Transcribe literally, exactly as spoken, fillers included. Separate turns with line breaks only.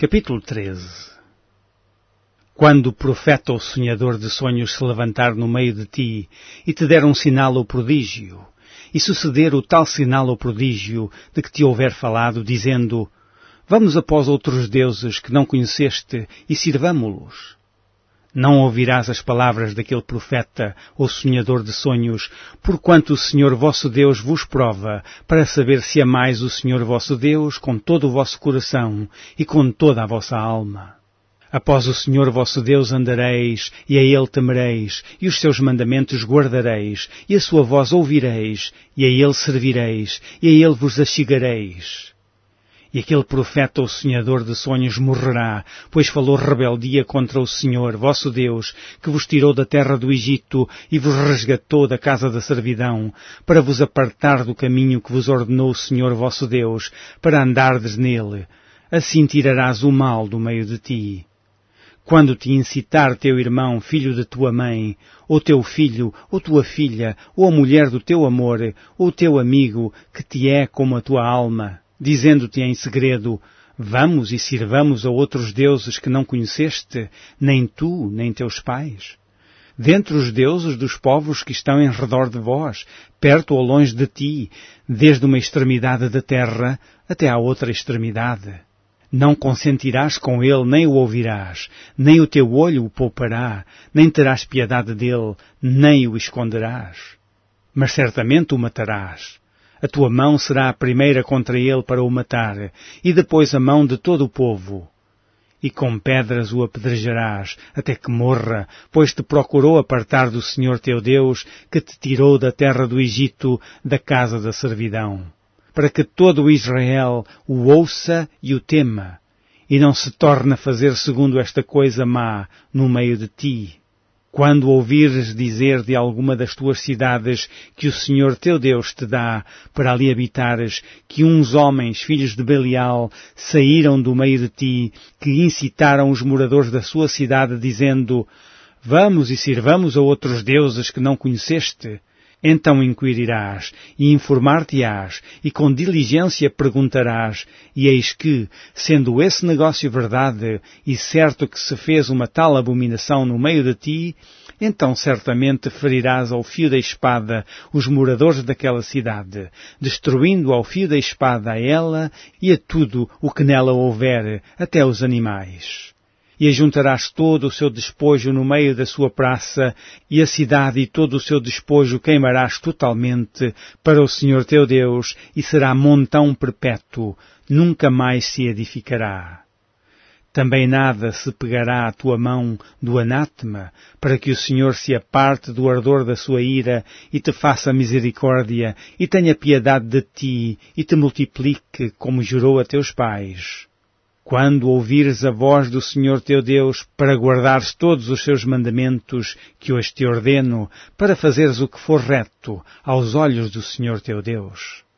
Capítulo treze. Quando o profeta ou sonhador de sonhos se levantar no meio de ti e te der um sinal ou prodígio, e suceder o tal sinal ou prodígio de que te houver falado, dizendo: vamos após outros deuses que não conheceste e sirvamo-los. Não ouvirás as palavras daquele profeta ou sonhador de sonhos, porquanto o Senhor vosso Deus vos prova, para saber se amais o Senhor vosso Deus com todo o vosso coração e com toda a vossa alma. Após o Senhor vosso Deus andareis, e a Ele temereis, e os seus mandamentos guardareis, e a sua voz ouvireis, e a Ele servireis, e a Ele vos achegareis. E aquele profeta ou sonhador de sonhos morrerá, pois falou rebeldia contra o Senhor, vosso Deus, que vos tirou da terra do Egito e vos resgatou da casa da servidão, para vos apartar do caminho que vos ordenou o Senhor vosso Deus, para andardes nele. Assim tirarás o mal do meio de ti. Quando te incitar teu irmão, filho de tua mãe, ou teu filho, ou tua filha, ou a mulher do teu amor, ou teu amigo, que te é como a tua alma, dizendo-te em segredo: vamos e sirvamos a outros deuses que não conheceste, nem tu, nem teus pais, dentre os deuses dos povos que estão em redor de vós, perto ou longe de ti, desde uma extremidade da terra até à outra extremidade. Não consentirás com ele, nem o ouvirás, nem o teu olho o poupará, nem terás piedade dele, nem o esconderás. Mas certamente o matarás. A tua mão será a primeira contra ele para o matar, e depois a mão de todo o povo. E com pedras o apedrejarás, até que morra, pois te procurou apartar do Senhor teu Deus, que te tirou da terra do Egito, da casa da servidão, para que todo o Israel o ouça e o tema, e não se torne a fazer segundo esta coisa má no meio de ti. Quando ouvires dizer de alguma das tuas cidades que o Senhor teu Deus te dá para ali habitares, que uns homens, filhos de Belial, saíram do meio de ti, que incitaram os moradores da sua cidade, dizendo: vamos e sirvamos a outros deuses que não conheceste, então inquirirás e informar-te-ás e com diligência perguntarás, e eis que, sendo esse negócio verdade e certo que se fez uma tal abominação no meio de ti, então certamente ferirás ao fio da espada os moradores daquela cidade, destruindo ao fio da espada a ela e a tudo o que nela houver, até os animais. E ajuntarás todo o seu despojo no meio da sua praça, e a cidade e todo o seu despojo queimarás totalmente para o Senhor teu Deus, e será montão perpétuo, nunca mais se edificará. Também nada se pegará à tua mão do anátema, para que o Senhor se aparte do ardor da sua ira, e te faça misericórdia, e tenha piedade de ti, e te multiplique, como jurou a teus pais. Quando ouvires a voz do Senhor teu Deus, para guardares todos os seus mandamentos, que hoje te ordeno, para fazeres o que for reto aos olhos do Senhor teu Deus.